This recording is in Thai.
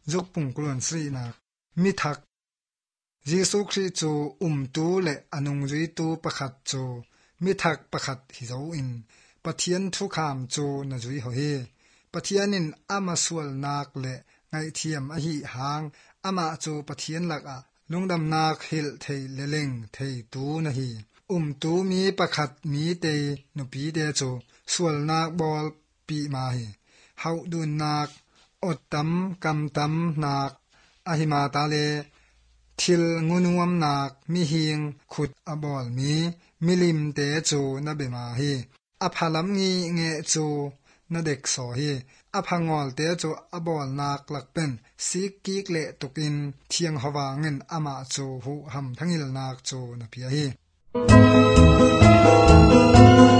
จุกปุ่งกลวนสีนักมิทักยิสุคริจูตูเลอนุงจุยตูประคัดจูมิทักประคัดฮิโซอินปะเทียนทุกขามจูนะจุยโหเฮปะเทียนินอามาสวลนักเลไงเทียมอหิหางอามาจูปะเทียนลักอะลุงดำนักฮิลเทเลเลงเทตูนะฮีตูมีประคัดมีเตนุปีเดจูสวลนักบอลปีมาฮีเฮาดูนักอดตำกำตำนักอหิมาตาเลทิลงูนวมนักมีหิงขุดอบอลมีมิลิมเตจูนะเบมาฮีอภาลัมงีเงจูนะเด็กสอฮีอภางอลเตจูอบอลนักหลักเป็นสิกิกเลตุกินเทียงหวาเงินอามาจูหูหำทั้งอิลนักจูนะเปียฮี